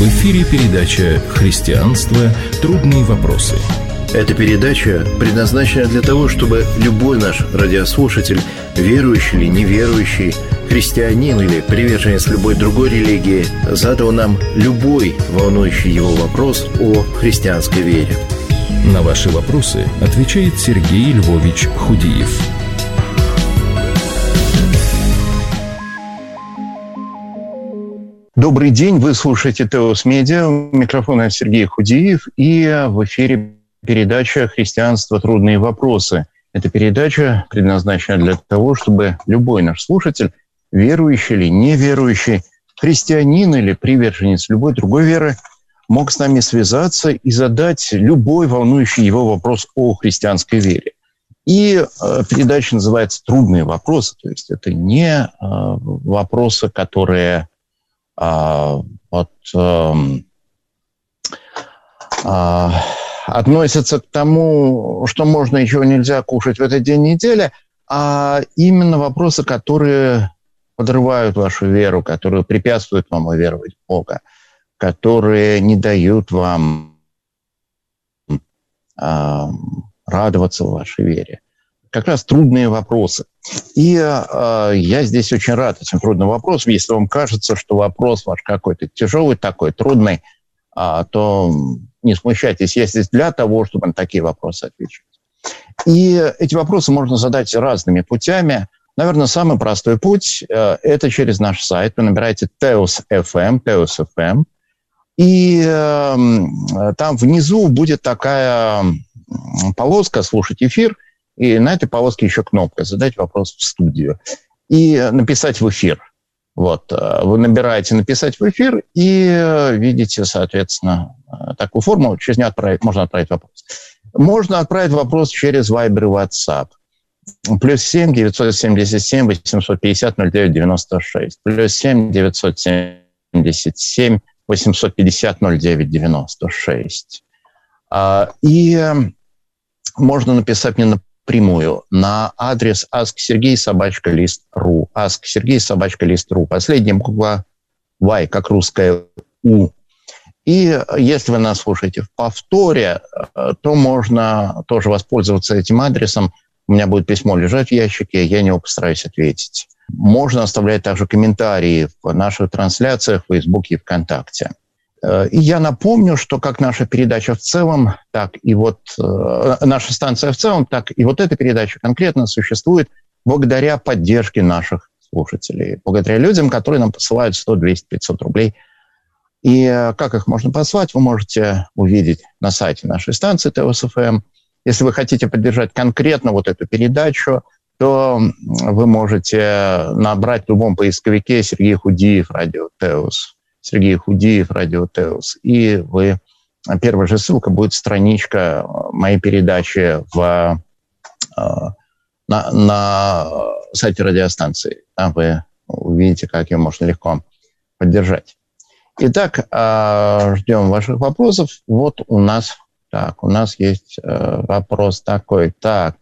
В эфире передача «Христианство. Трудные вопросы». Эта передача предназначена для того, чтобы любой наш радиослушатель, верующий или неверующий, христианин или приверженец любой другой религии, задал нам любой волнующий его вопрос о христианской вере. На ваши вопросы отвечает Сергей Львович Худиев. Добрый день, вы слушаете Теос Медиа, у микрофона Сергей Худиев, и в эфире передача «Христианство. Трудные вопросы». Эта передача предназначена для того, чтобы любой наш слушатель, верующий или неверующий, христианин или приверженец любой другой веры, мог с нами связаться и задать любой волнующий его вопрос о христианской вере. И передача называется «Трудные вопросы», то есть это не вопросы, которые относятся к тому, что можно и чего нельзя кушать в этот день недели, а именно вопросы, которые подрывают вашу веру, которые препятствуют вам уверовать в Бога, которые не дают вам радоваться в вашей вере. Как раз трудные вопросы. И я здесь очень рад этим трудным вопросам. Если вам кажется, что вопрос ваш какой-то тяжелый, такой трудный, то не смущайтесь. Я здесь для того, чтобы на такие вопросы отвечать. И эти вопросы можно задать разными путями. Наверное, самый простой путь – это через наш сайт. Вы набираете Teos.fm, и там внизу будет такая полоска «Слушать эфир», и на этой полоске еще кнопка «Задать вопрос в студию» и «Написать в эфир». Вот. Вы набираете «Написать в эфир» и видите, соответственно, такую форму. Через нее можно отправить вопрос. Можно отправить вопрос через Viber и WhatsApp. +7 977 850 0996. +7 977 850 0996. И можно написать мне напрямую на адрес asksergey@list.ru. asksergey@list.ru. Последняя буква Y, как русская У. И если вы нас слушаете в повторе, то можно тоже воспользоваться этим адресом. У меня будет письмо лежать в ящике, я на него постараюсь ответить. Можно оставлять также комментарии в наших трансляциях в Фейсбуке и ВКонтакте. И я напомню, что как наша передача в целом, так и вот наша станция в целом, так и вот эта передача конкретно существует благодаря поддержке наших слушателей, благодаря людям, которые нам посылают 100, 200, 500 рублей. И как их можно послать, вы можете увидеть на сайте нашей станции Teos.fm. Если вы хотите поддержать конкретно вот эту передачу, то вы можете набрать в любом поисковике «Сергей Худиев, Радио Теос». Сергей Худиев, Радио Теос. И первая же ссылка будет страничка моей передачи на сайте радиостанции. Там вы увидите, как ее можно легко поддержать. Итак, ждем ваших вопросов. Вот у нас есть вопрос такой. Так.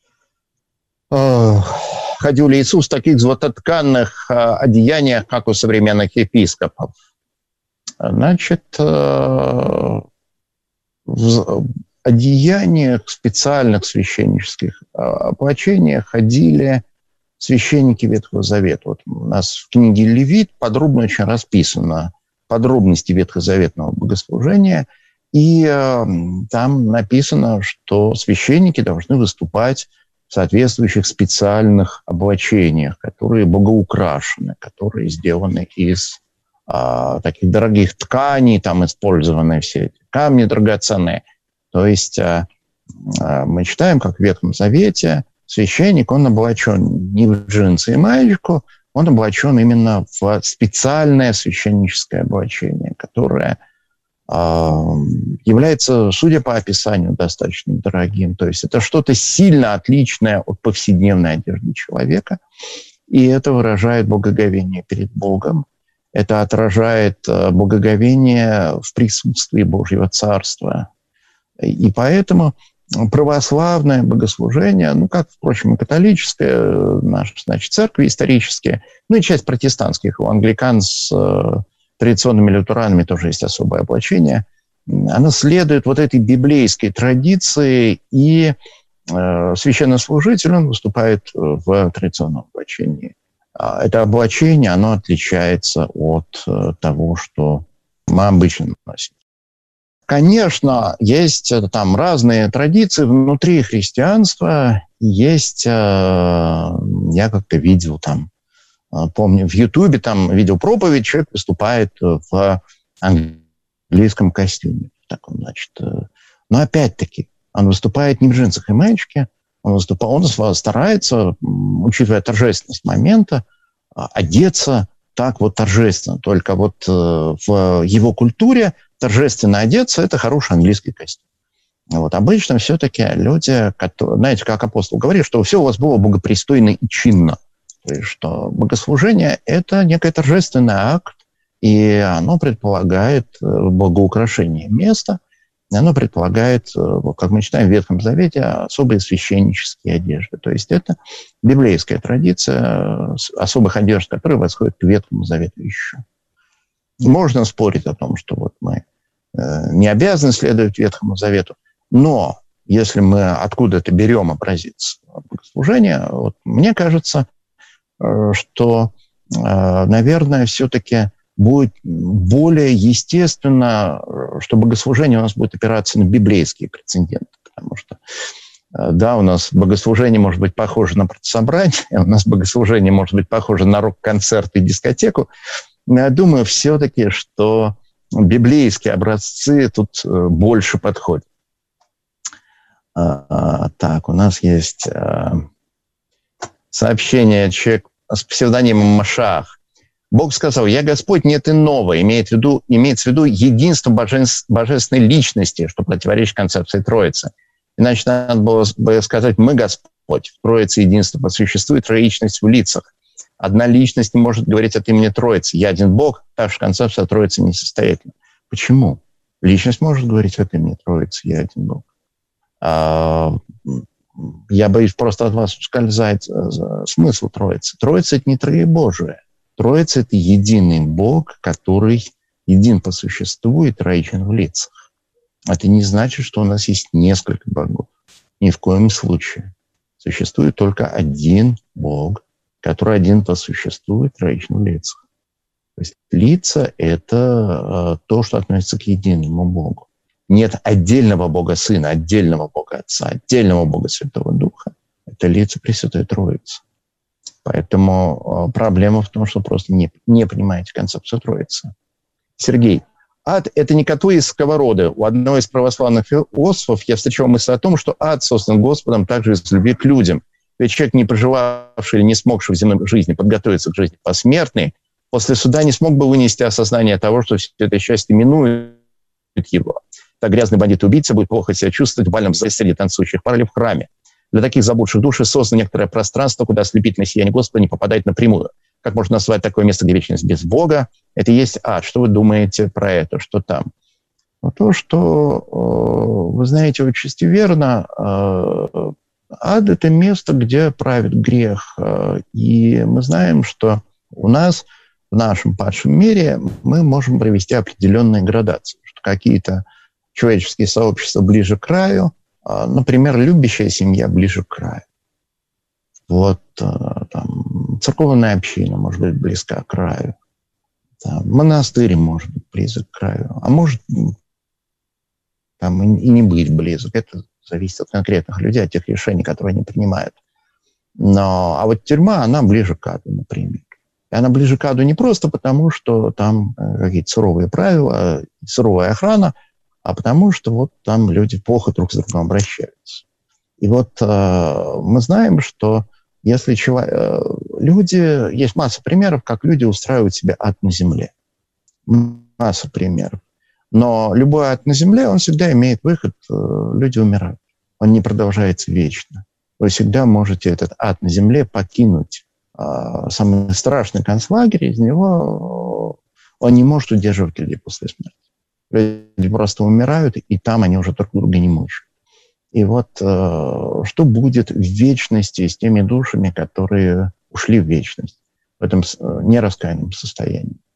Ходил ли Иисус в таких золототканных одеяниях, как у современных епископов? Значит, в одеяниях, специальных священнических облачениях ходили священники Ветхого Завета. Вот у нас в книге Левит подробно очень расписано подробности ветхозаветного богослужения, и там написано, что священники должны выступать в соответствующих специальных облачениях, которые богоукрашены, которые сделаны из таких дорогих тканей, там использованы все эти камни драгоценные. То есть мы читаем, как в Ветхом Завете священник, он облачен не в джинсы и маечку, он облачен именно в специальное священническое облачение, которое является, судя по описанию, достаточно дорогим. То есть это что-то сильно отличное от повседневной одежды человека, и это выражает благоговение перед Богом. Это отражает благоговение в присутствии Божьего Царства. И поэтому православное богослужение, как, впрочем, и католическое, наши, церкви исторические, и часть протестантских, у англикан с традиционными лютеранами тоже есть особое облачение. Оно следует вот этой библейской традиции, и священнослужитель, он выступает в традиционном облачении. Это облачение, оно отличается от того, что мы обычно носим. Конечно, есть там разные традиции внутри христианства. Есть, я как-то видел там, помню, в Ютубе там видел проповедь, человек выступает в английском костюме. Таком, значит, но опять-таки, он выступает не в джинсах и маечке, он старается, учитывая торжественность момента, одеться так вот торжественно. Только вот в его культуре торжественно одеться – это хороший английский костюм. Вот. Обычно все-таки люди, знаете, как апостол говорит, что все у вас было богопристойно и чинно. То есть, что богослужение – это некий торжественный акт, и оно предполагает богоукрашение места, и оно предполагает, как мы читаем в Ветхом Завете, особые священнические одежды. То есть это библейская традиция особых одежд, которые восходят к Ветхому Завету еще. Можно спорить о том, что вот мы не обязаны следовать Ветхому Завету, но если мы откуда-то берем образец богослужения, вот, мне кажется, что, наверное, все-таки будет более естественно, что богослужение у нас будет опираться на библейские прецеденты, потому что, да, у нас богослужение может быть похоже на партсобрание, у нас богослужение может быть похоже на рок-концерт и дискотеку, но я думаю все-таки, что библейские образцы тут больше подходят. Так, у нас есть сообщение, человек с псевдонимом Машах. Бог сказал: «Я Господь, нет иного», имеется в виду единство божественной личности, что противоречит концепции Троицы. Иначе надо было бы сказать: «Мы Господь». В Троице единство существует троичность в лицах. Одна личность не может говорить от имени Троицы. «Я один Бог», так что концепция Троицы несостоятельна. Почему? Личность может говорить от имени Троицы: «Я один Бог». Я боюсь, просто от вас ускользает смысл Троицы. Троица – это не троебожие. Троица – это единый Бог, который един по существу и троичен в лицах. Это не значит, что у нас есть несколько богов. Ни в коем случае. Существует только один Бог, который один по существу и троичен в лицах. То есть лица – это то, что относится к единому Богу. Нет отдельного Бога Сына, отдельного Бога Отца, отдельного Бога Святого Духа. Это лица Пресвятой Троицы. Поэтому проблема в том, что просто не понимаете концепцию Троицы. Сергей. Ад – это не котлы из сковороды. У одного из православных философов я встречал мысль о том, что ад создан Господом также из любви к людям. Ведь человек, не проживавший или не смогший в земной жизни подготовиться к жизни посмертной, после суда не смог бы вынести осознание того, что все это счастье минует его. Так грязный бандит-убийца будет плохо себя чувствовать в бальном зале среди танцующих пар или в храме. Для таких заблудших душ создано некоторое пространство, куда ослепительное сияние Господа не попадает напрямую. Как можно назвать такое место, где вечность без Бога? Это и есть ад. Что вы думаете про это? Что там? Ну, то, что, вы знаете, очень верно, ад – это место, где правит грех. И мы знаем, что у нас в нашем падшем мире мы можем провести определенные градации. Что какие-то человеческие сообщества ближе к краю, например, любящая семья ближе к краю. Вот там церковная община может быть близка к краю. Там, монастырь может быть близок к краю. А может там и не быть близок. Это зависит от конкретных людей, от тех решений, которые они принимают. А вот тюрьма, она ближе к аду, например. И она ближе к аду не просто потому, что там какие-то суровые правила, суровая охрана, а потому что вот там люди плохо друг с другом обращаются. И вот мы знаем, что если люди... Есть масса примеров, как люди устраивают себе ад на земле. Масса примеров. Но любой ад на земле, он всегда имеет выход. Люди умирают. Он не продолжается вечно. Вы всегда можете этот ад на земле покинуть. Самый страшный концлагерь, из него он не может удерживать людей после смерти. Люди просто умирают, и там они уже друг друга не мучают. И вот что будет в вечности с теми душами, которые ушли в вечность, в этом нераскаянном состоянии?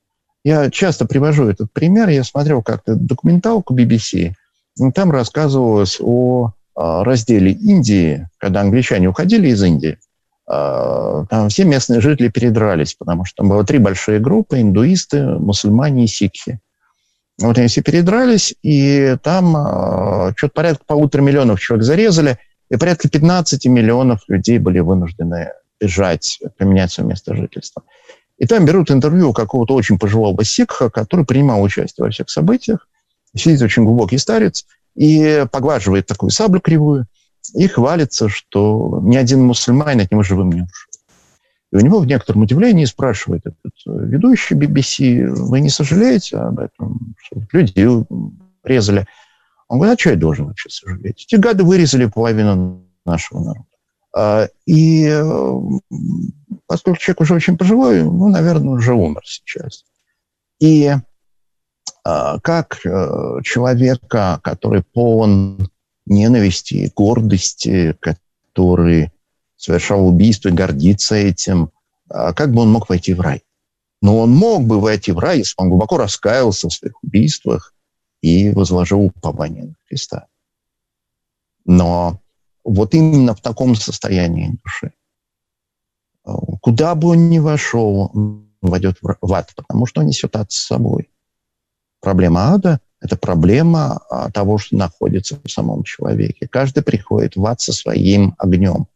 Я часто привожу этот пример. Я смотрел как-то документалку BBC, и там рассказывалось о разделе Индии, когда англичане уходили из Индии. Там все местные жители передрались, потому что там было 3 большие группы: индуисты, мусульмане и сикхи. Вот они все передрались, и там что-то порядка 1,5 миллиона человек зарезали, и порядка 15 миллионов людей были вынуждены бежать, поменять свое место жительства. И там берут интервью у какого-то очень пожилого сикха, который принимал участие во всех событиях. Сидит очень глубокий старец и поглаживает такую саблю кривую и хвалится, что ни один мусульманин от него живым не ушел. И у него в некотором удивлении спрашивает этот ведущий BBC: вы не сожалеете об этом, что люди резали? Он говорит: а что я должен вообще сожалеть? Эти гады вырезали половину нашего народа. И поскольку человек уже очень пожилой, наверное, уже умер сейчас. И как человека, который полон ненависти, гордости, который совершал убийство и гордится этим, как бы он мог войти в рай? Но он мог бы войти в рай, если бы он глубоко раскаялся в своих убийствах и возложил упование на Христа. Но вот именно в таком состоянии души, куда бы он ни вошел, он войдет в ад, потому что он несет ад с собой. Проблема ада – это проблема того, что находится в самом человеке. Каждый приходит в ад со своим огнем.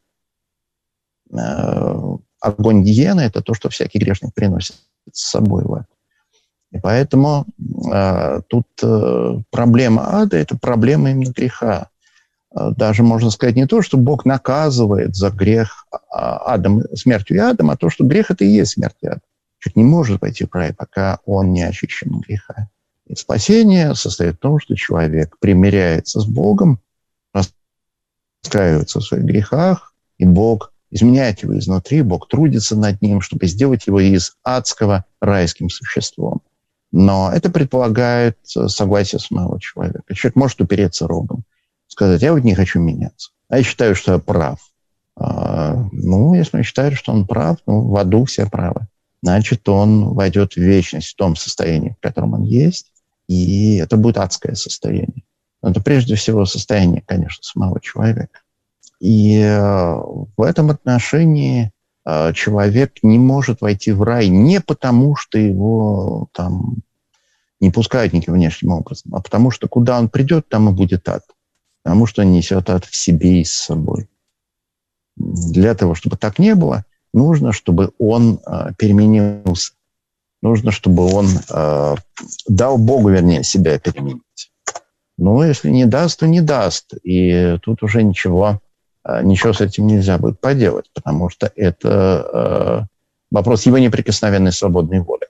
Огонь гиены – это то, что всякий грешник приносит с собой в ад. И поэтому тут проблема ада – это проблема именно греха. Даже можно сказать не то, что Бог наказывает за грех адом, смертью и адом, а то, что грех – это и есть смерть и ад. Человек не может пойти в рай, пока он не очищен от греха. И спасение состоит в том, что человек примиряется с Богом, раскаивается в своих грехах, и Бог изменяет его изнутри, Бог трудится над ним, чтобы сделать его из адского райским существом. Но это предполагает согласие самого человека. Человек может упереться рогом, сказать: я вот не хочу меняться, а я считаю, что я прав. Если он считает, что он прав, в аду все правы. Значит, он войдет в вечность в том состоянии, в котором он есть, и это будет адское состояние. Но это прежде всего состояние, конечно, самого человека. И в этом отношении человек не может войти в рай не потому, что его там не пускают никаким внешним образом, а потому что куда он придет, там и будет ад. Потому что он несет ад в себе и с собой. Для того, чтобы так не было, нужно, чтобы он переменился. Нужно, чтобы он дал Богу, себя переменить. Но если не даст, то не даст. И тут уже ничего с этим нельзя будет поделать, потому что это вопрос его неприкосновенной свободной воли.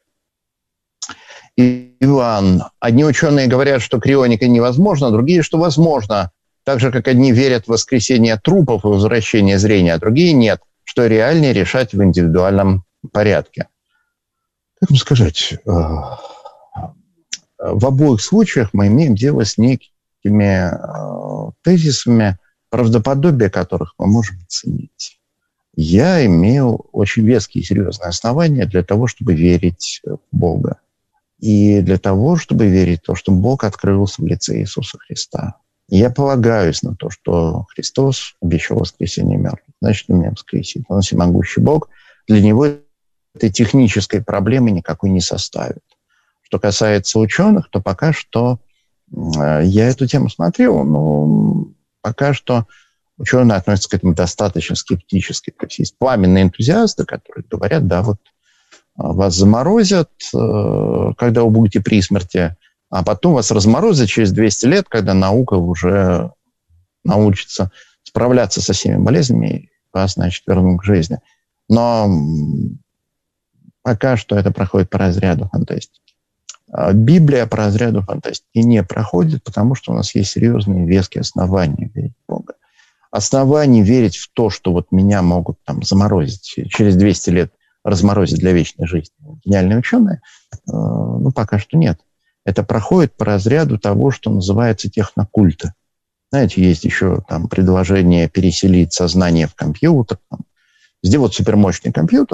Иван, одни ученые говорят, что крионика невозможна, другие, что возможно. Так же, как одни верят в воскресение трупов и возвращение зрения, а другие нет, что реальнее решать в индивидуальном порядке. Как вам сказать, в обоих случаях мы имеем дело с некими тезисами, правдоподобие которых мы можем оценить. Я имел очень веские и серьезные основания для того, чтобы верить в Бога. И для того, чтобы верить в то, что Бог открылся в лице Иисуса Христа. И я полагаюсь на то, что Христос обещал воскресение мертвых. Значит, он меня воскресит. Он всемогущий Бог. Для него этой технической проблемы никакой не составит. Что касается ученых, то пока что я эту тему смотрел, но пока что ученые относятся к этому достаточно скептически. То есть пламенные энтузиасты, которые говорят: да, вот вас заморозят, когда вы будете при смерти, а потом вас разморозят через 200 лет, когда наука уже научится справляться со всеми болезнями, и вас, значит, вернут к жизни. Но пока что это проходит по разряду фантастики. Библия по разряду фантастики не проходит, потому что у нас есть серьезные веские основания верить в Бога. Оснований верить в то, что вот меня могут там заморозить, через 200 лет разморозить для вечной жизни гениальные ученые, пока что нет. Это проходит по разряду того, что называется технокульты. Знаете, есть еще там предложение переселить сознание в компьютер, сделать супермощный компьютер,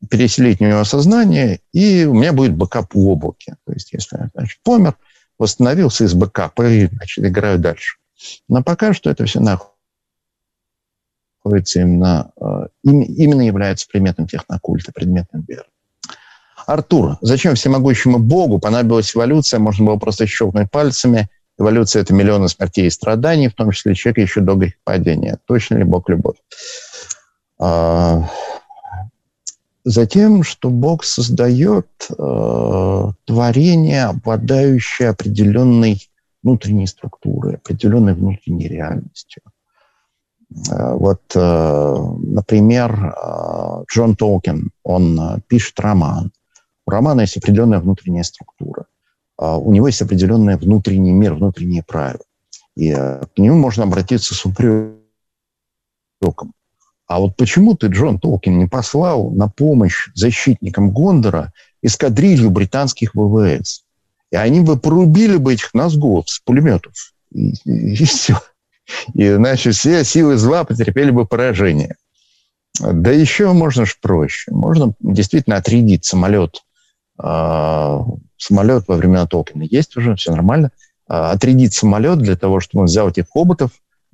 переселить в него сознание, и у меня будет бэкап в облаке. То есть, если я, значит, помер, восстановился из бэкапа, и, значит, играю дальше. Но пока что это все находится именно является предметом технокульта, предметом веры. Артур, зачем всемогущему Богу понадобилась эволюция? Можно было просто щелкнуть пальцами. Эволюция – это миллионы смертей и страданий, в том числе человека еще до грехопадения. Точно ли Бог – любовь? Затем, что Бог создает творение, обладающее определенной внутренней структурой, определенной внутренней реальностью. Вот, например, Джон Толкин, он пишет роман. У романа есть определенная внутренняя структура. У него есть определенный внутренний мир, внутренние правила. И к нему можно обратиться с упреком. А вот почему ты, Джон Толкин, не послал на помощь защитникам Гондора эскадрилью британских ВВС? И они бы порубили бы этих назгулов с пулеметов. И все. И, значит, все силы зла потерпели бы поражение. Да еще можно же проще. Можно действительно отрядить самолет. Самолет во времена Толкина есть уже, все нормально. Отрядить самолет для того, чтобы он взял этих хоббитов,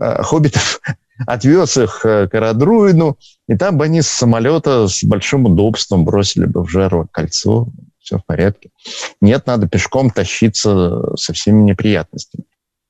отвез их к Арадруину, и там бы они с самолета с большим удобством бросили бы в Жерово кольцо. Все в порядке. Нет, надо пешком тащиться со всеми неприятностями.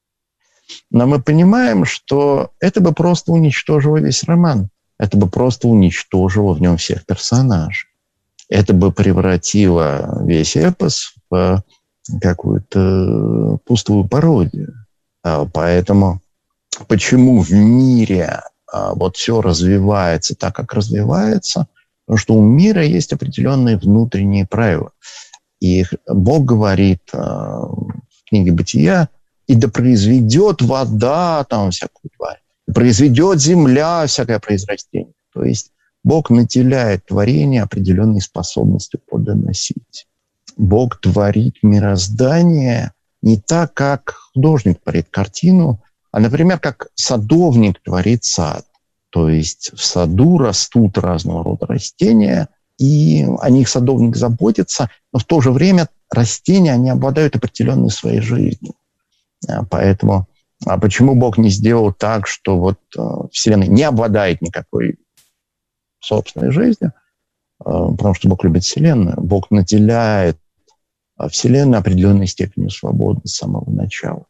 Но мы понимаем, что это бы просто уничтожило весь роман. Это бы просто уничтожило в нем всех персонажей. Это бы превратило весь эпос в какую-то пустую пародию. Поэтому почему в мире вот все развивается так, как развивается? Потому что у мира есть определенные внутренние правила. И Бог говорит в книге «Бытия», и да произведет вода там всякую тварь, и произведет земля всякое произрастение. То есть Бог наделяет творение определенной способностью плодоносить. Бог творит мироздание не так, как художник творит картину, а, например, как садовник творит сад. То есть в саду растут разного рода растения, и о них садовник заботится, но в то же время растения, они обладают определенной своей жизнью. Поэтому, почему Бог не сделал так, что вот Вселенная не обладает никакой собственной жизнью? Потому что Бог любит Вселенную. Бог наделяет Вселенную определенной степенью свободы с самого начала.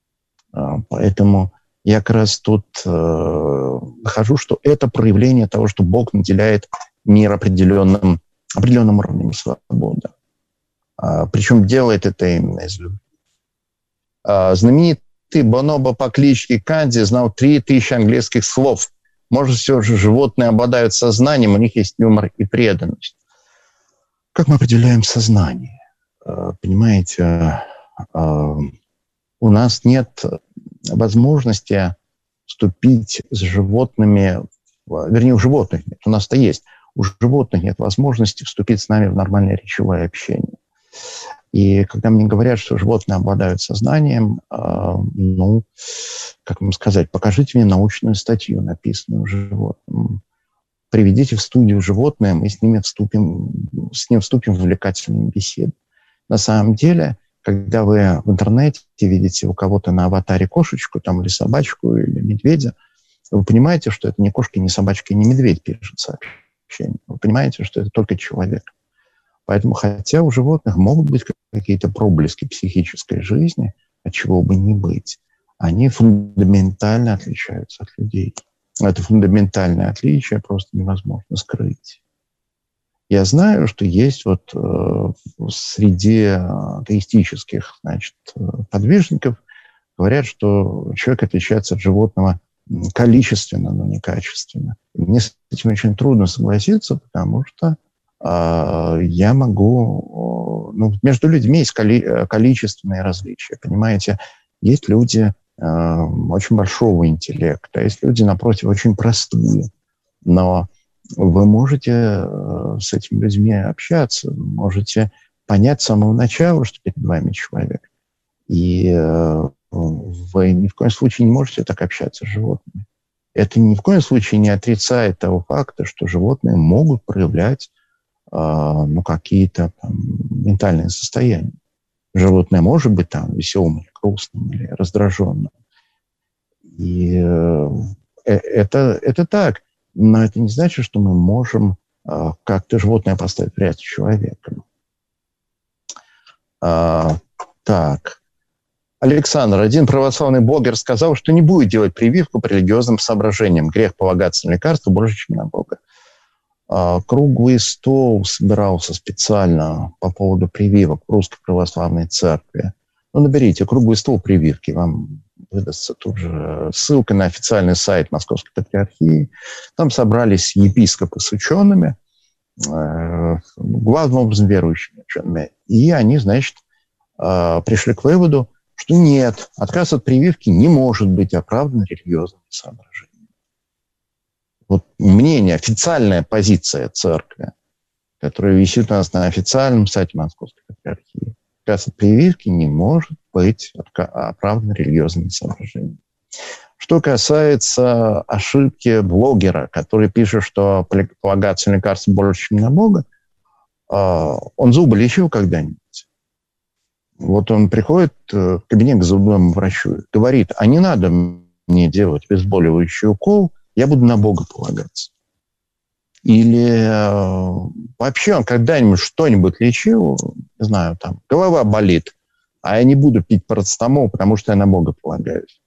Поэтому я как раз тут нахожу, что это проявление того, что Бог наделяет мир определенным уровнем свободы. Причем делает это именно из любви. Знаменитый бонобо по кличке Канди знал 3000 английских слов. Может, все же животные обладают сознанием, у них есть юмор и преданность. Как мы определяем сознание? Понимаете, у нас нет возможности вступить с животными, вернее, у животных нет, у нас-то есть, у животных нет возможности вступить с нами в нормальное речевое общение. И когда мне говорят, что животные обладают сознанием, ну, как вам сказать, покажите мне научную статью, написанную животным. Приведите в студию животное, мы с ним вступим в увлекательную беседу. На самом деле, когда вы в интернете видите у кого-то на аватаре кошечку там, или собачку, или медведя, вы понимаете, что это не кошка, не собачка, не медведь пишет сообщение. Вы понимаете, что это только человек. Поэтому, хотя у животных могут быть какие-то проблески психической жизни, от чего бы не быть, они фундаментально отличаются от людей. Это фундаментальное отличие просто невозможно скрыть. Я знаю, что есть вот среди атеистических, значит, подвижников, говорят, что человек отличается от животного количественно, но не качественно. И мне с этим очень трудно согласиться, потому что я могу... Ну, между людьми есть количественные различия, понимаете? Есть люди очень большого интеллекта, есть люди, напротив, очень простые. Но вы можете с этими людьми общаться, вы можете понять с самого начала, что перед вами человек. И вы ни в коем случае не можете так общаться с животными. Это ни в коем случае не отрицает того факта, что животные могут проявлять какие-то там ментальные состояния. Животное может быть там веселым или грустным, или раздраженным. И это так. Но это не значит, что мы можем как-то животное поставить в ряд с человеком. Так. Александр, один православный блогер сказал, что не будет делать прививку по религиозным соображениям. Грех полагаться на лекарства больше, чем на Бога. Круглый стол собирался специально по поводу прививок в Русской Православной Церкви. Наберите «Круглый стол прививки», вам выдастся тут же ссылка на официальный сайт Московской Патриархии. Там собрались епископы с учеными, главным образом верующими учеными. И они, значит, пришли к выводу, что нет, отказ от прививки не может быть оправдан религиозными соображениями. Вот мнение, официальная позиция церкви, которая висит у нас на официальном сайте Московской Патриархии. Отказ от прививки не может быть оправдан религиозными соображениями. Что касается ошибки блогера, который пишет, что полагаться на лекарства больше, чем на Бога, он зубы лечил когда-нибудь? Вот он приходит в кабинет к зубному врачу и говорит, а не надо мне делать обезболивающий укол, я буду на Бога полагаться. Или вообще он когда-нибудь что-нибудь лечил, не знаю, там, голова болит, а я не буду пить парацетамол, потому что я на Бога полагаюсь.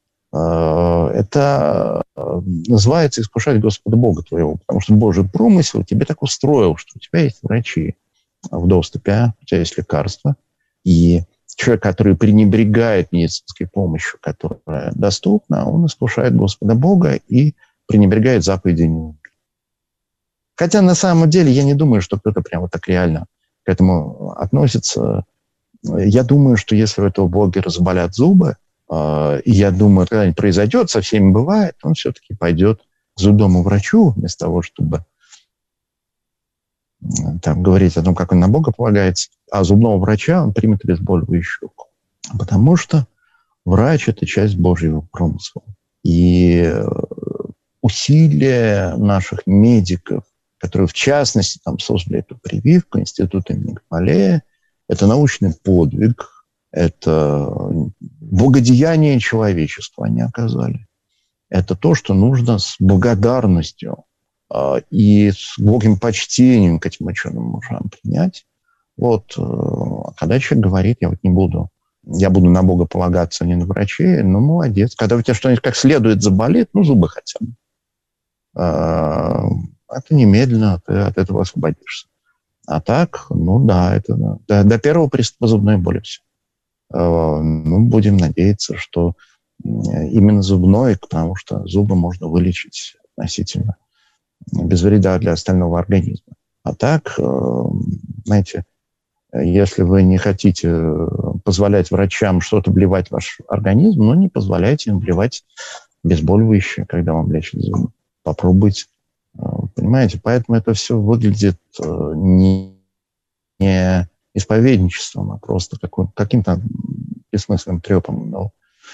Это называется искушать Господа Бога твоего, потому что Божий промысел тебе так устроил, что у тебя есть врачи в доступе, у тебя есть лекарства, и человек, который пренебрегает медицинской помощью, которая доступна, он искушает Господа Бога и пренебрегает заповедями. Хотя на самом деле я не думаю, что кто-то прямо так реально к этому относится. Я думаю, что если у этого блогера заболят зубы, и я думаю, когда-нибудь произойдет, со всеми бывает, он все-таки пойдет к зубному врачу, вместо того, чтобы там говорить о том, как он на Бога полагается, а зубного врача он примет обезболивающий укол. Потому что врач – это часть Божьего промысла. И усилия наших медиков, которые, в частности, там, создали эту прививку, институт имени Гамалея, это научный подвиг, это благодеяние человечеству они оказали. Это то, что нужно с благодарностью и с глубоким почтением к этим ученым мужам принять. Вот, когда человек говорит, я буду на Бога полагаться, а не на врачей, молодец. Когда у тебя что-нибудь как следует заболит, зубы хотя бы, это немедленно ты от этого освободишься. А так, это до первого приступа зубной боли все. Будем надеяться, что именно зубной, потому что зубы можно вылечить относительно без вреда для остального организма. А так, знаете, если вы не хотите позволять врачам что-то вливать в ваш организм, не позволяйте им вливать обезболивающее, когда вам лечат зубы. Попробуйте. Понимаете? Поэтому это все выглядит не исповедничеством, а просто каким-то бессмысленным трепом.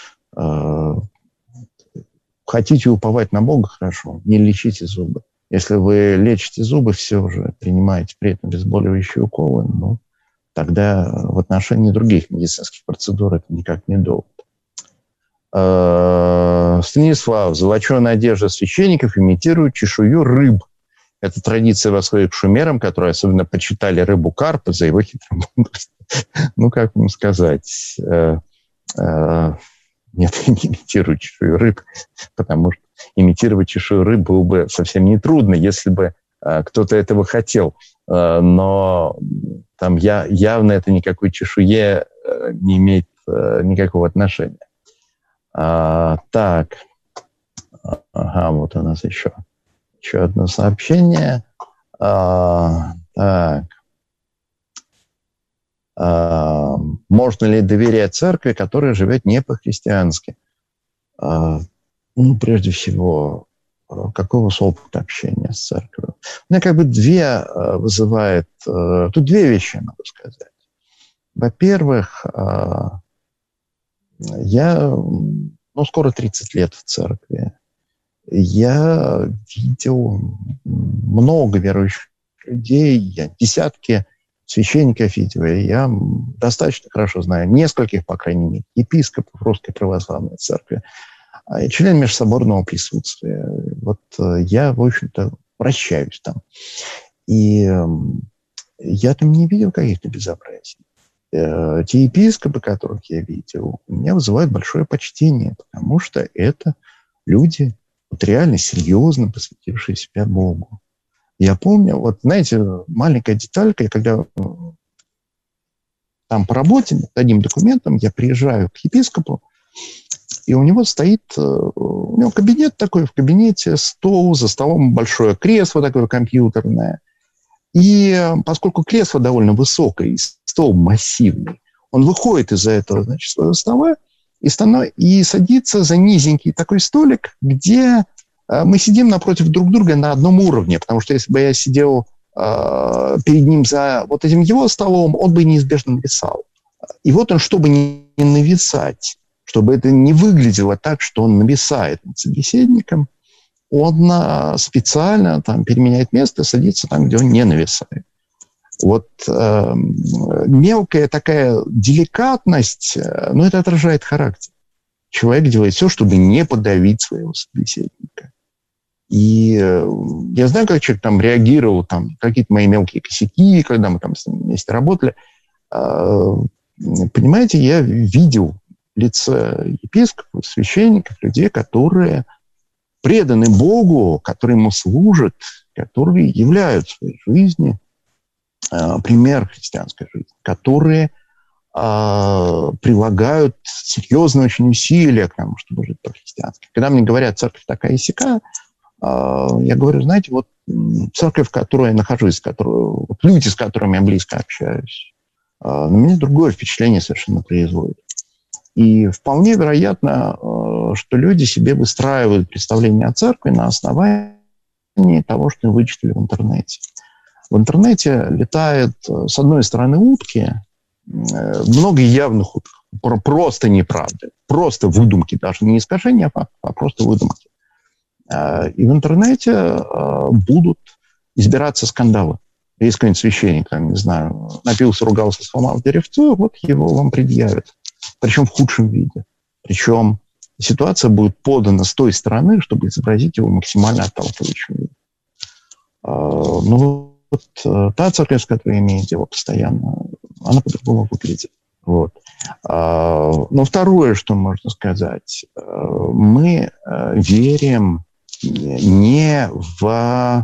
Хотите уповать на Бога, хорошо, не лечите зубы. Если вы лечите зубы, все же принимаете при этом обезболивающие уколы, тогда в отношении других медицинских процедур это никак не довод. Станислав, золоченая одежда священников имитирует чешую рыб. Это традиция восходит к шумерам, которые особенно почитали рыбу карпа за его хитромудрость. Как вам сказать? Нет, не имитирует чешую рыб, потому что имитировать чешую рыб было бы совсем нетрудно, если бы кто-то этого хотел. Но там явно это никакой чешуе не имеет никакого отношения. Так. Вот у нас еще одно сообщение. Так. Можно ли доверять церкви, которая живет не по-христиански? Прежде всего, какого опыта общения с церковью? У меня вызывает... Тут две вещи, могу сказать. Во-первых, я скоро 30 лет в церкви. Я видел много верующих людей, я десятки священников видел, я достаточно хорошо знаю нескольких, по крайней мере, епископов Русской Православной Церкви, член межсоборного присутствия. Вот я, в общем-то, вращаюсь там. И я там не видел каких-то безобразий. Те епископы, которых я видел, меня вызывают большое почтение, потому что это люди, вот реально серьезно посвятившие себя Богу. Я помню, вот знаете, маленькая деталька, когда там по работе над одним документом я приезжаю к епископу, и у него стоит, у него кабинет такой, в кабинете стол, за столом большое кресло такое компьютерное. И поскольку кресло довольно высокое, и стол массивный, он выходит из-за этого, значит, своего стола и садится за низенький такой столик, где мы сидим напротив друг друга на одном уровне, потому что если бы я сидел перед ним за вот этим его столом, он бы неизбежно нависал. И вот он, чтобы не нависать, чтобы это не выглядело так, что он нависает над собеседником, он специально там переменяет место и садится там, где он не нависает. Вот мелкая такая деликатность, но это отражает характер. Человек делает все, чтобы не подавить своего собеседника. И я знаю, как человек там реагировал, там какие-то мои мелкие косяки, когда мы там с ним вместе работали. Понимаете, я видел в лице епископов, священников, людей, которые преданы Богу, которые ему служат, которые являют в своей жизни пример христианской жизни, которые прилагают серьезные очень усилия к тому, чтобы жить по-христиански. Когда мне говорят, церковь такая и сякая, я говорю, знаете, вот церковь, в которой я нахожусь, вот люди, с которыми я близко общаюсь, на меня другое впечатление совершенно производит. И вполне вероятно, что люди себе выстраивают представление о церкви на основании того, что вычитали в интернете. В интернете летает, с одной стороны, утки, много явных уток, просто неправды, просто выдумки, даже не искажения фактов, а просто выдумки. И в интернете будут избираться скандалы. Есть какой-нибудь священник, там, не знаю, напился, ругался, сломав деревцо, вот его вам предъявят. Причем в худшем виде. Причем ситуация будет подана с той стороны, чтобы изобразить его максимально отталкивающим видом. Ну, вот та церковь, с которой я имею дело постоянно, она по-другому выглядит. Вот. Но второе, что можно сказать, мы верим не в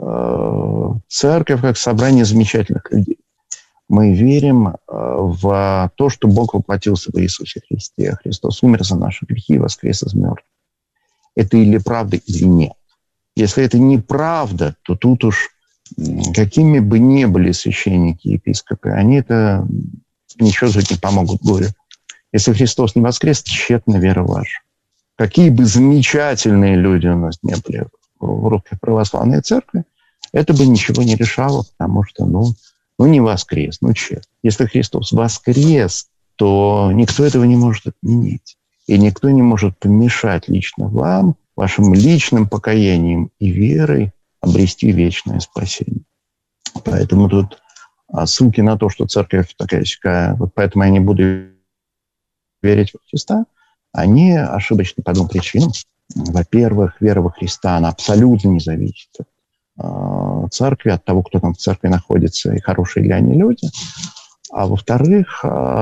церковь как собрание замечательных людей. Мы верим в то, что Бог воплотился в Иисусе Христе. Христос умер за наши грехи и воскрес из мертвых. Это или правда, или нет. Если это неправда, то тут уж какими бы ни были священники и епископы, они это ничего жить не помогут горю. Если Христос не воскрес, тщетна вера ваша. Какие бы замечательные люди у нас не были в Русской Православной Церкви, это бы ничего не решало, потому что, ну не воскрес, тщетно. Если Христос воскрес, то никто этого не может отменить. И никто не может помешать лично вам, вашим личным покаянием и верой обрести вечное спасение. Поэтому тут ссылки на то, что церковь такая-сякая, вот поэтому я не буду верить в Христа, они ошибочны по двум причинам. Во-первых, вера во Христа, она абсолютно не зависит от церкви, от того, кто там в церкви находится, и хорошие ли они люди. А во-вторых,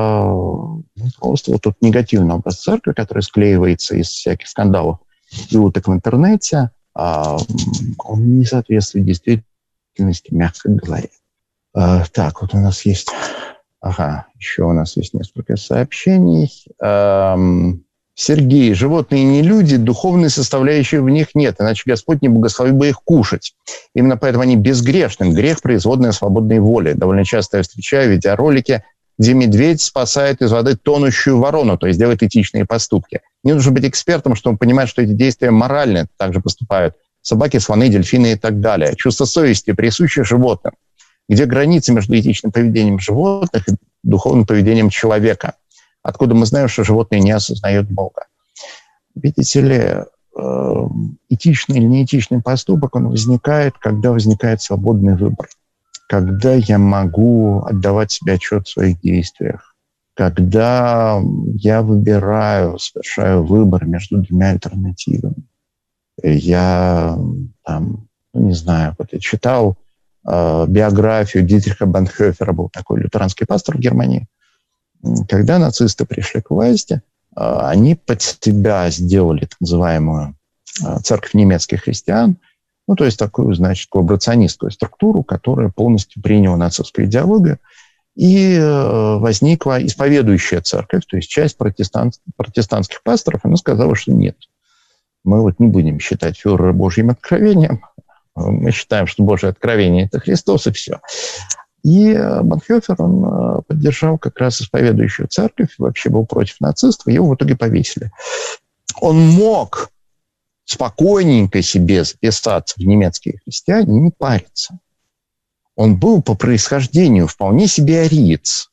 просто вот тот негативный образ церкви, который склеивается из всяких скандалов и уток в интернете, он не соответствует действительности, мягко говоря. Так, вот у нас есть... еще у нас есть несколько сообщений. Сергей, животные не люди, духовной составляющей в них нет, иначе Господь не благословил бы их кушать. Именно поэтому они безгрешны. Грех – производная свободной воли. Довольно часто я встречаю видеоролики, где медведь спасает из воды тонущую ворону, то есть делает этичные поступки. Не нужно быть экспертом, чтобы понимать, что эти действия моральны, также поступают собаки, слоны, дельфины и так далее. Чувство совести присуще животным. Где граница между этичным поведением животных и духовным поведением человека? Откуда мы знаем, что животные не осознают Бога? Видите ли, этичный или неэтичный поступок, он возникает, когда возникает свободный выбор. когда я могу отдавать себе отчет в своих действиях, когда я совершаю выбор между двумя альтернативами. Я читал биографию Дитриха Бонхофера, был такой лютеранский пастор в Германии. Когда нацисты пришли к власти, они под себя сделали так называемую церковь немецких христиан, то есть такую, коллаборационистскую структуру, которая полностью приняла нацистскую идеологию, и возникла исповедующая церковь, то есть часть протестантских пасторов, она сказала, что нет, мы не будем считать фюрера Божьим откровением, мы считаем, что Божье откровение – это Христос, и все. И Бонхофер, он поддержал как раз исповедующую церковь, вообще был против нацистов, его в итоге повесили. Он мог спокойненько себе записаться в немецкие христиане и не париться. Он был по происхождению вполне себе ариец.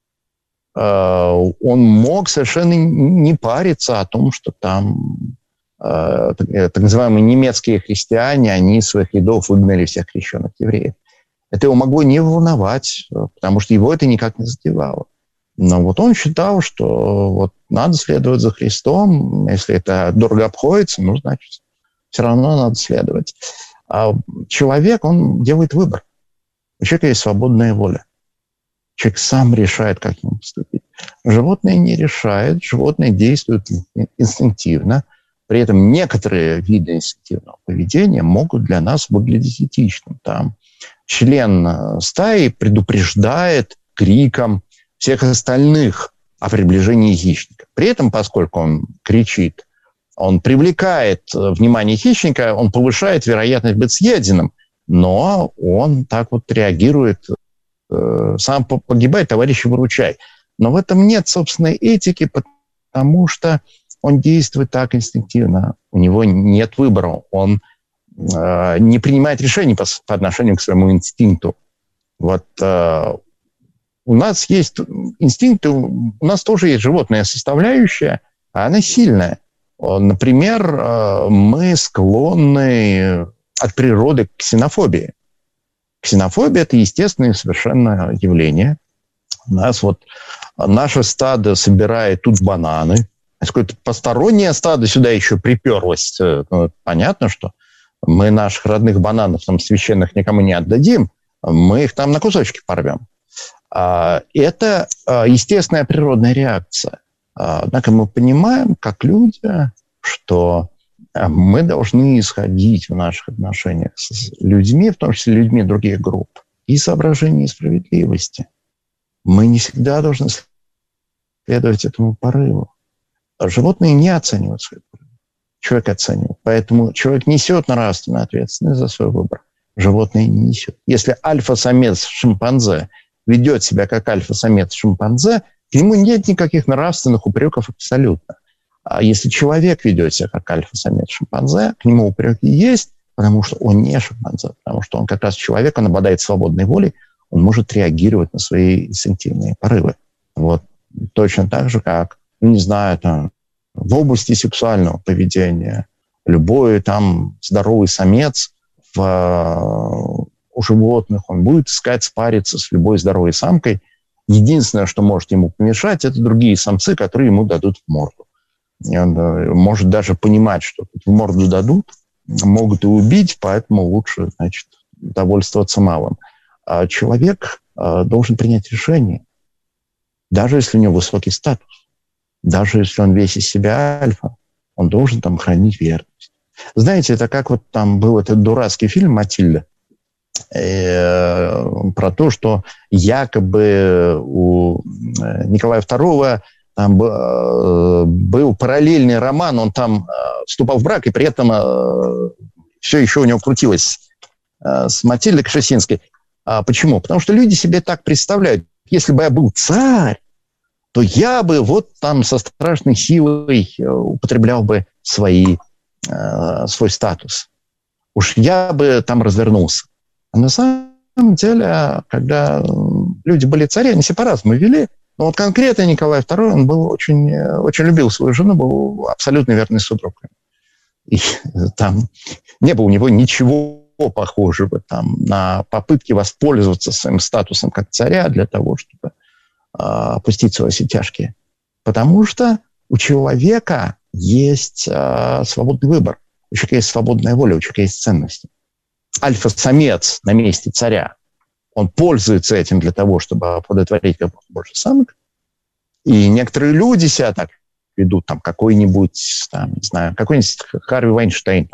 Он мог совершенно не париться о том, что там так называемые немецкие христиане, они из своих рядов выгнали всех крещенных евреев. Это его могло не волновать, потому что его это никак не задевало. Но он считал, что надо следовать за Христом, если это дорого обходится, значит, все равно надо следовать. А человек, он делает выбор. У человека есть свободная воля. Человек сам решает, как ему поступить. Животное не решает, животное действует инстинктивно. При этом некоторые виды инстинктивного поведения могут для нас выглядеть этичным. Там член стаи предупреждает криком всех остальных о приближении хищника. При этом, поскольку он кричит, он привлекает внимание хищника, он повышает вероятность быть съеденным, но он так реагирует, сам погибай, товарищи, выручай. Но в этом нет собственной этики, потому что он действует так инстинктивно, у него нет выбора, он не принимает решений по отношению к своему инстинкту. У нас есть инстинкты, у нас тоже есть животная составляющая, а она сильная. Например, мы склонны от природы к ксенофобии. Ксенофобия – это естественное совершенно явление. У нас наше стадо собирает тут бананы. Какое-то постороннее стадо сюда еще приперлось. Понятно, что мы наших родных бананов там священных никому не отдадим, мы их там на кусочки порвем. Это естественная природная реакция. Однако мы понимаем, как люди, что мы должны исходить в наших отношениях с людьми, в том числе людьми других групп, и соображений справедливости. Мы не всегда должны следовать этому порыву. Животные не оценивают свой порыв. Человек оценивает. Поэтому человек несет нравственную ответственность за свой выбор. Животное не несет. Если альфа-самец шимпанзе ведет себя как альфа-самец шимпанзе, к нему нет никаких нравственных упреков абсолютно. А если человек ведет себя как альфа-самец шимпанзе, к нему упреки есть, потому что он не шимпанзе, потому что он как раз человек, он обладает свободной волей, он может реагировать на свои инстинктивные порывы. Точно так же, как, в области сексуального поведения любой здоровый самец у животных, он будет искать спариться с любой здоровой самкой. Единственное, что может ему помешать, это другие самцы, которые ему дадут в морду. И он может даже понимать, что в морду дадут, могут и убить, поэтому лучше, довольствоваться малым. А человек должен принять решение, даже если у него высокий статус, даже если он весь из себя альфа, он должен хранить верность. Знаете, это как был этот дурацкий фильм «Матильда», про то, что якобы у Николая II был параллельный роман, он вступал в брак, и при этом все еще у него крутилось с Матильдой Кшесинской. Почему? Потому что люди себе так представляют, если бы я был царь, то я бы со страшной силой употреблял бы свой статус. Уж я бы развернулся. А на самом деле, когда люди были цари, они себя по-разному вели. Но конкретно Николай II, он был очень, очень любил свою жену, был абсолютно верный супруг. И там не было у него ничего похожего там, на попытки воспользоваться своим статусом как царя для того, чтобы опуститься во все тяжкие. Потому что у человека есть свободный выбор, у человека есть свободная воля, у человека есть ценности. Альфа-самец на месте царя, он пользуется этим для того, чтобы оплодотворить как можно больше самок. И некоторые люди себя так ведут, там, какой-нибудь, там, не знаю, какой-нибудь Харви Вайнштейн.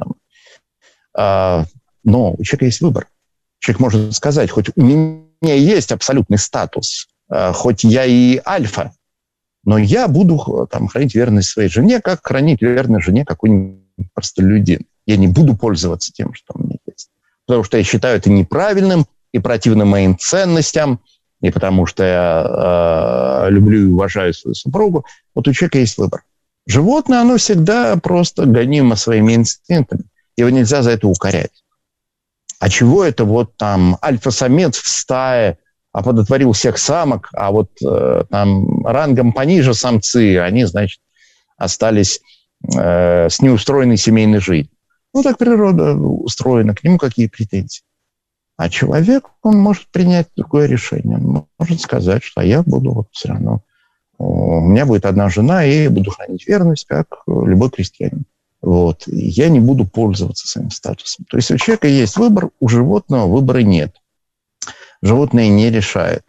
Там. Но у человека есть выбор. Человек может сказать, хоть у меня есть абсолютный статус, хоть я и альфа, но я буду там, хранить верность своей жене, как хранить верность жене какой-нибудь простолюдин. Я не буду пользоваться тем, что у меня есть. Потому что я считаю это неправильным и противным моим ценностям, и потому что я люблю и уважаю свою супругу. Вот у человека есть выбор. Животное, оно всегда просто гонимо своими инстинктами. Его нельзя за это укорять. А чего это вот там альфа-самец в стае оплодотворил всех самок, а вот там рангом пониже самцы, они, значит, остались с неустроенной семейной жизнью. Ну, так природа устроена, к нему какие претензии. А человек, он может принять другое решение. Он может сказать, что я буду вот все равно... У меня будет одна жена, и я буду хранить верность, как любой крестьянин. Вот. И я не буду пользоваться своим статусом. То есть у человека есть выбор, у животного выбора нет. Животное не решает.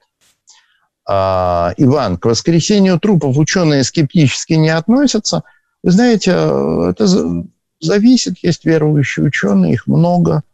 Иван, к воскресению трупов ученые скептически не относятся. Вы знаете, это зависит. Есть верующие ученые, их много.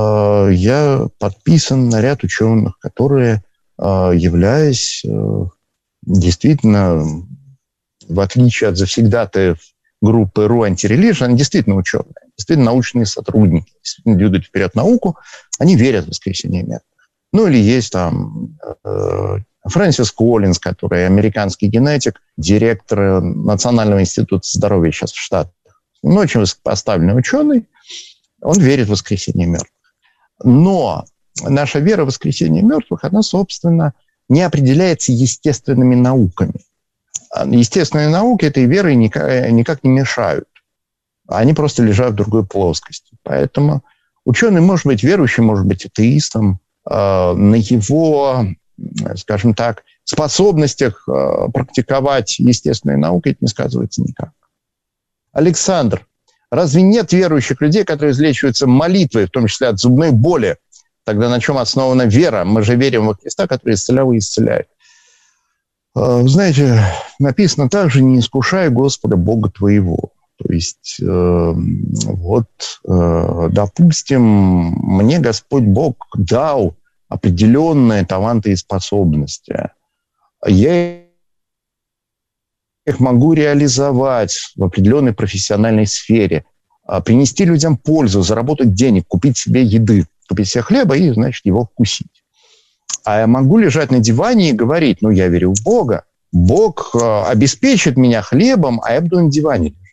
Я подписан на ряд ученых, которые, являясь действительно, в отличие от завсегдатаев группы RU Anti-Religion, они действительно ученые, действительно научные сотрудники, действительно двигают вперед науку, они верят в воскресение мертвых. Ну, или есть там Фрэнсис Коллинз, который американский генетик, директор Национального института здоровья сейчас в Штатах. Он очень высокопоставленный ученый, он верит в воскресение мертвых. Но наша вера в воскресение мертвых, она, собственно, не определяется естественными науками. Естественные науки этой веры никак не мешают. Они просто лежат в другой плоскости. Поэтому ученый может быть верующим, может быть атеистом. На его, скажем так, способностях практиковать естественные науки это не сказывается никак. Александр, разве нет верующих людей, которые излечиваются молитвой, в том числе от зубной боли? Тогда на чем основана вера? Мы же верим во Христа, который исцелял и исцеляет. Вы знаете, написано также: «Не искушай Господа Бога твоего». То есть, допустим, мне Господь Бог дал определенные таланты и способности. Я их могу реализовать в определенной профессиональной сфере, принести людям пользу, заработать денег, купить себе еды, купить себе хлеба и, значит, его вкусить. А я могу лежать на диване и говорить: ну, я верю в Бога, Бог обеспечит меня хлебом, а я буду на диване лежать.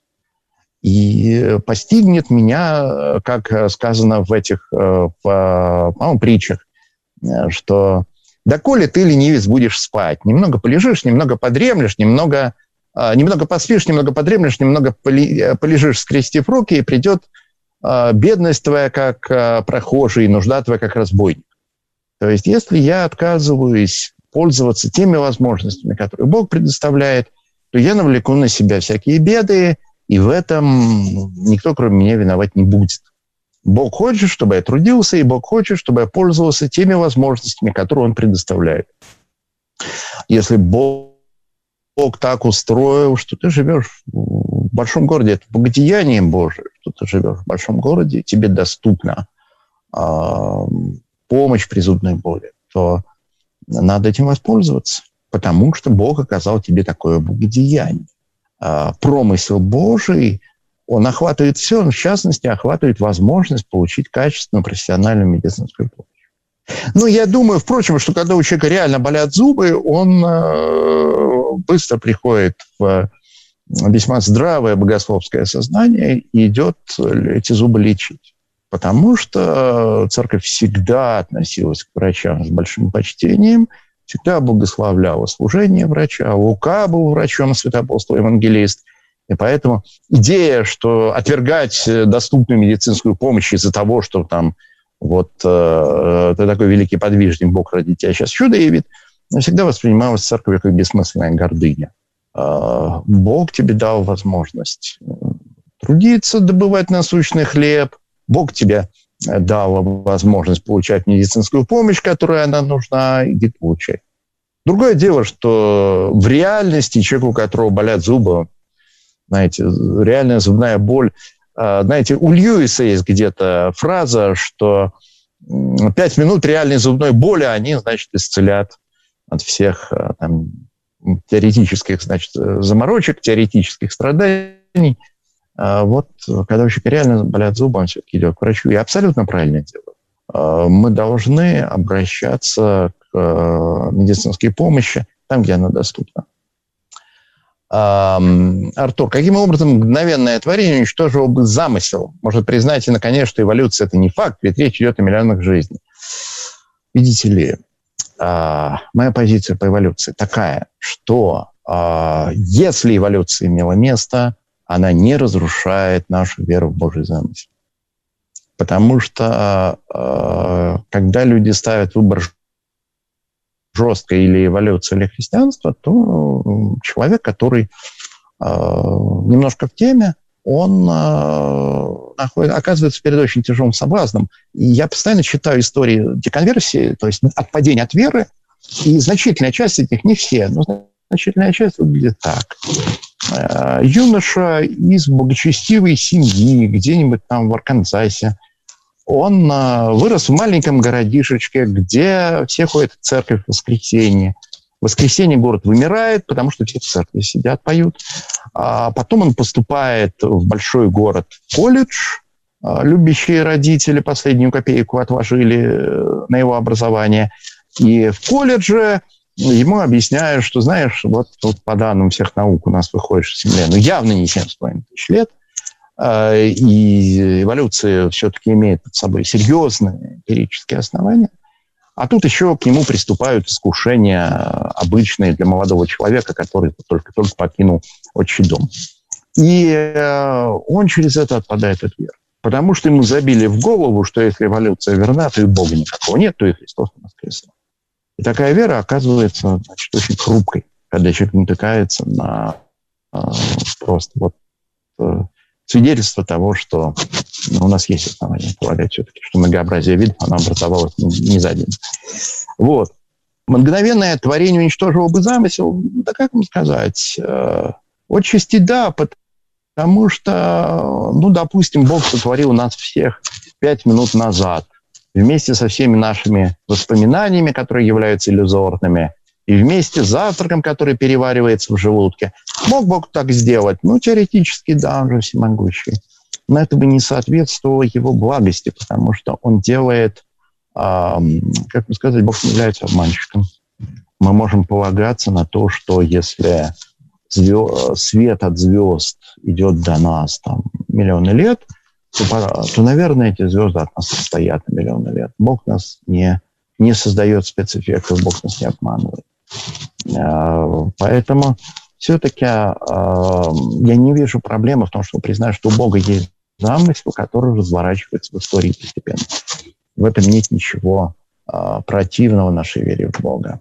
И постигнет меня, как сказано в этих, по-моему, притчах, что «доколе ты, ленивец, будешь спать, немного полежишь, немного подремлешь, немного поспишь, немного подремлешь, немного полежишь, скрестив руки, и придет бедность твоя, как прохожий, и нужда твоя, как разбойник». То есть если я отказываюсь пользоваться теми возможностями, которые Бог предоставляет, то я навлеку на себя всякие беды, и в этом никто, кроме меня, виноват не будет. Бог хочет, чтобы я трудился, и Бог хочет, чтобы я пользовался теми возможностями, которые Он предоставляет. Если Бог так устроил, что ты живешь в большом городе, это благодеяние Божие, что ты живешь в большом городе, тебе доступна помощь при зубной боли, то надо этим воспользоваться, потому что Бог оказал тебе такое благодеяние. Промысел Божий, он охватывает все, он в частности охватывает возможность получить качественную профессиональную медицинскую помощь. Ну, я думаю, впрочем, что когда у человека реально болят зубы, он быстро приходит в весьма здравое богословское сознание и идет эти зубы лечить. Потому что церковь всегда относилась к врачам с большим почтением, всегда благословляла служение врача. Лука был врачом, святоапостол, евангелист. И поэтому идея, что отвергать доступную медицинскую помощь из-за того, что там вот ты такой великий подвижник, Бог ради тебя сейчас чудо явит, всегда воспринималась церковью как бессмысленная гордыня. Бог тебе дал возможность трудиться, добывать насущный хлеб. Бог тебе дал возможность получать медицинскую помощь, которая она нужна, иди получай. Другое дело, что в реальности человеку, у которого болят зубы, знаете, реальная зубная боль. Знаете, у Льюиса есть где-то фраза, что 5 минут реальной зубной боли, они, значит, исцелят от всех там, теоретических, значит, заморочек, теоретических страданий. Вот, когда у человека реально болят зубы, он все-таки идет к врачу. И абсолютно правильно делает. Мы должны обращаться к медицинской помощи там, где она доступна. Артур, каким образом мгновенное творение уничтожило бы замысел? Может, признаете, наконец, что эволюция – это не факт, ведь речь идет о миллионах жизней. Видите ли, моя позиция по эволюции такая, что если эволюция имела место, она не разрушает нашу веру в Божий замысел. Потому что когда люди ставят выбор жестко или эволюция, или христианство, то человек, который немножко в теме, он оказывается перед очень тяжелым соблазном. И я постоянно читаю истории деконверсии, то есть отпадения от веры, и значительная часть из них, не все, но значительная часть выглядит так. Юноша из благочестивой семьи, где-нибудь там в Арканзасе, он вырос в маленьком городишечке, где все ходят в церковь в воскресенье. В воскресенье город вымирает, потому что все в церкви сидят, поют. А потом он поступает в большой город, колледж. Любящие родители последнюю копейку отложили на его образование. И в колледже ему объясняют, что, знаешь, вот по данным всех наук у нас выходит, что Земля явно не 7,5 тысяч лет. И эволюция все-таки имеет под собой серьезные эмпирические основания. А тут еще к нему приступают искушения обычные для молодого человека, который только-только покинул отчий дом. И он через это отпадает от веры. Потому что ему забили в голову, что если эволюция верна, то и Бога никакого нет, то и Христос не воскресил. И такая вера оказывается, значит, очень хрупкой, когда человек натыкается на просто вот свидетельство того, что у нас есть основания полагать все-таки, что многообразие видов, оно образовалось не за день. Вот. Мгновенное творение уничтожило бы замысел, да как вам сказать, отчасти да, потому что, ну, допустим, Бог сотворил нас всех 5 минут назад, вместе со всеми нашими воспоминаниями, которые являются иллюзорными, и вместе с завтраком, который переваривается в желудке. Мог Бог так сделать? Ну, теоретически, да, он же всемогущий. Но это бы не соответствовало его благости, потому что он делает, как бы сказать, Бог не является обманщиком. Мы можем полагаться на то, что если свет от звезд идет до нас там, миллионы лет, то, наверное, эти звезды от нас отстоят на миллионы лет. Бог нас не создает спецэффектов, Бог нас не обманывает. Поэтому все-таки я не вижу проблемы в том, что признать, что у Бога есть замысел, который разворачивается в истории постепенно. В этом нет ничего противного нашей вере в Бога.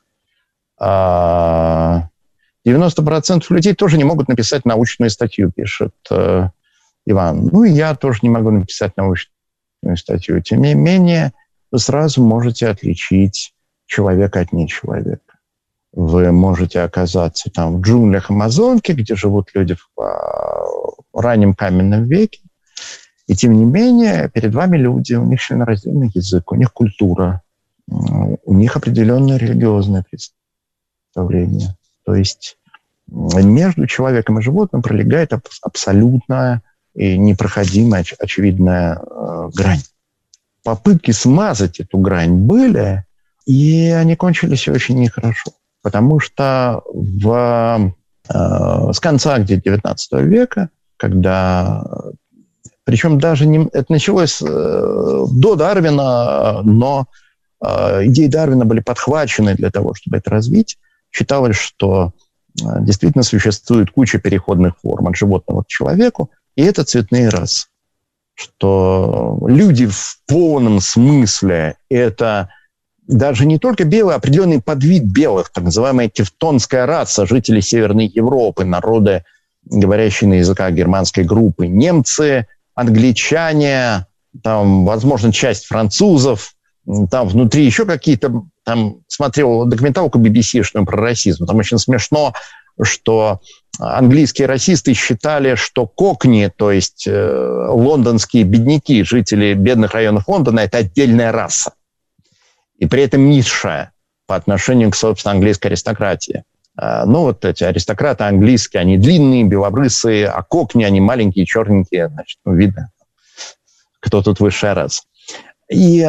90% людей тоже не могут написать научную статью, пишет Иван. Ну, и я тоже не могу написать научную статью. Тем не менее, вы сразу можете отличить человека от нечеловека. Вы можете оказаться там в джунглях Амазонки, где живут люди в раннем каменном веке, и тем не менее перед вами люди, у них членораздельный язык, у них культура, у них определенное религиозное представление. То есть между человеком и животным пролегает абсолютная и непроходимая, очевидная грань. Попытки смазать эту грань были, и они кончились очень нехорошо. Потому что с конца где-то 19 века, когда... Причем даже это началось до Дарвина, но идеи Дарвина были подхвачены для того, чтобы это развить. Считалось, что действительно существует куча переходных форм от животного к человеку, и это цветные расы. Что люди в полном смысле – это даже не только белые, а определенный подвид белых, так называемая тевтонская раса, жители Северной Европы, народы, говорящие на языках германской группы, немцы, англичане, там, возможно, часть французов, там внутри еще какие-то, там, смотрел документалку BBC-шную про расизм, там очень смешно, что английские расисты считали, что кокни, то есть лондонские бедняки, жители бедных районов Лондона, это отдельная раса. И при этом низшая по отношению к, собственно, английской аристократии. Ну, вот эти аристократы английские, они длинные, белобрысые, а кокни, они маленькие, черненькие, значит, ну, видно, кто тут высшая раса. И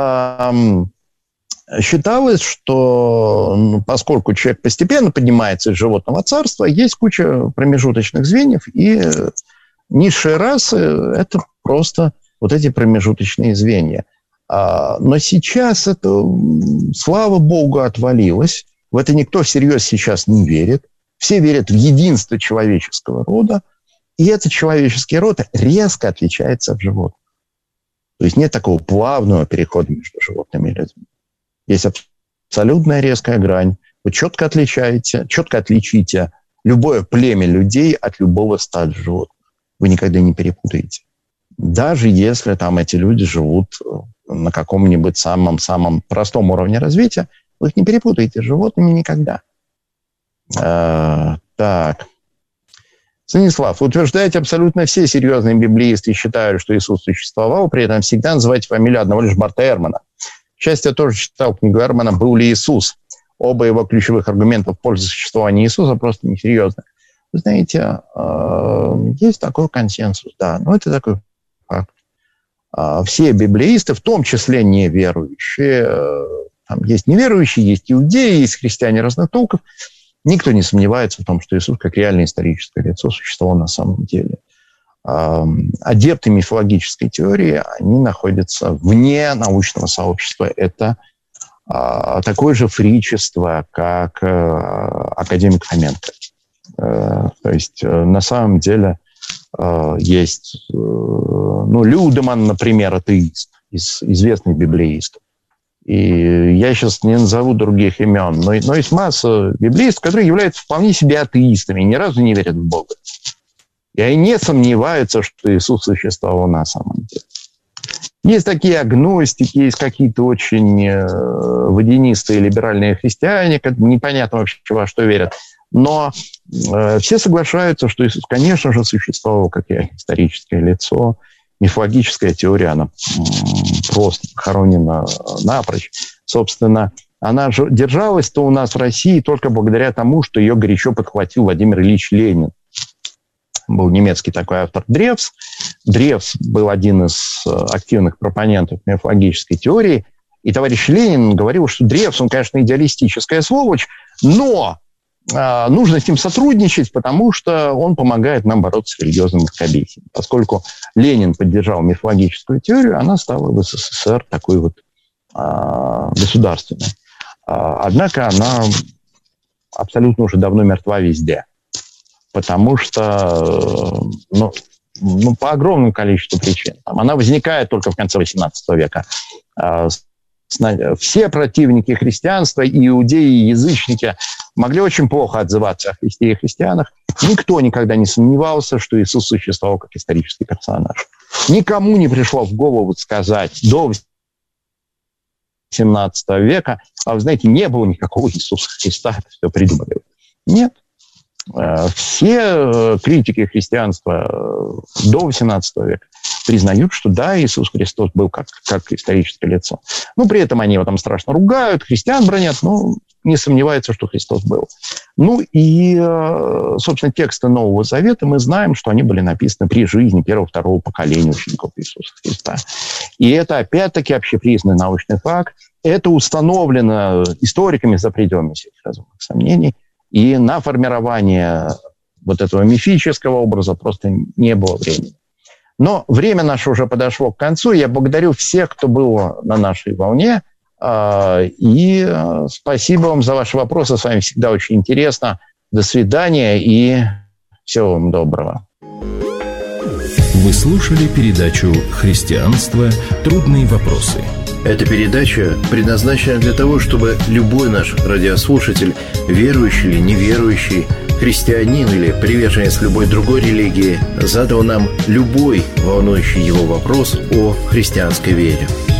считалось, что поскольку человек постепенно поднимается из животного царства, есть куча промежуточных звеньев, и низшие расы – это просто вот эти промежуточные звенья. Но сейчас это, слава богу, отвалилось. В это никто всерьез сейчас не верит. Все верят в единство человеческого рода, и этот человеческий род резко отличается от животных. То есть нет такого плавного перехода между животными и людьми. Есть абсолютная резкая грань. Вы четко отличите любое племя людей от любого стада животных. Вы никогда не перепутаете. Даже если там эти люди живут на каком-нибудь самом простом уровне развития, вы их не перепутаете с животными никогда. Так. Станислав, утверждаете, абсолютно все серьезные библеисты считают, что Иисус существовал, при этом всегда называете фамилию одного лишь Барта Эрмана. К счастью, я тоже читал книгу Эрмана «Был ли Иисус?». Оба его ключевых аргумента в пользу существования Иисуса просто несерьезны. Вы знаете, есть такой консенсус, да, но это такой факт. Все библеисты, в том числе неверующие, там есть неверующие, есть иудеи, есть христиане разных толков, никто не сомневается в том, что Иисус как реальное историческое лицо существовал на самом деле. Адепты мифологической теории, они находятся вне научного сообщества. Это такое же фричество, как академик Фоменко. То есть на самом деле есть Людеман, например, атеист, известный библеист. И я сейчас не назову других имен, но есть масса библеистов, которые являются вполне себе атеистами, ни разу не верят в Бога. И они не сомневаются, что Иисус существовал на самом деле. Есть такие агностики, есть какие-то очень водянистые либеральные христиане, непонятно вообще, во что верят. Но все соглашаются, что Иисус, конечно же, существовал как историческое лицо. Мифологическая теория, она просто похоронена напрочь. Собственно, она же держалась-то у нас в России только благодаря тому, что ее горячо подхватил Владимир Ильич Ленин. Был немецкий такой автор Древс. Древс был один из активных пропонентов мифологической теории. И товарищ Ленин говорил, что Древс, он, конечно, идеалистическая сволочь, но нужно с ним сотрудничать, потому что он помогает нам бороться с религиозным мракобесием. Поскольку Ленин поддержал мифологическую теорию, она стала в СССР такой вот государственной. Однако она абсолютно уже давно мертва везде. Потому что, по огромному количеству причин. Она возникает только в конце XVIII века. Все противники христианства, и иудеи, и язычники, могли очень плохо отзываться о Христе и христианах. Никто никогда не сомневался, что Иисус существовал как исторический персонаж. Никому не пришло в голову сказать до XVIII века, а вы знаете, не было никакого Иисуса Христа, это все придумали. Нет. Все критики христианства до XVIII века признают, что да, Иисус Христос был как историческое лицо. Но при этом они его там страшно ругают, христиан бронят, но не сомневаются, что Христос был. И, собственно, тексты Нового Завета мы знаем, что они были написаны при жизни первого-второго поколения учеников Иисуса Христа. И это, опять-таки, общепризнанный научный факт. Это установлено историками за пределами всяких разумных сомнений. И на формирование вот этого мифического образа просто не было времени. Но время наше уже подошло к концу. Я благодарю всех, кто был на нашей волне. И спасибо вам за ваши вопросы. С вами всегда очень интересно. До свидания и всего вам доброго. Вы слушали передачу «Христианство. Трудные вопросы». Эта передача предназначена для того, чтобы любой наш радиослушатель, верующий или неверующий, христианин или приверженец любой другой религии, задал нам любой волнующий его вопрос о христианской вере.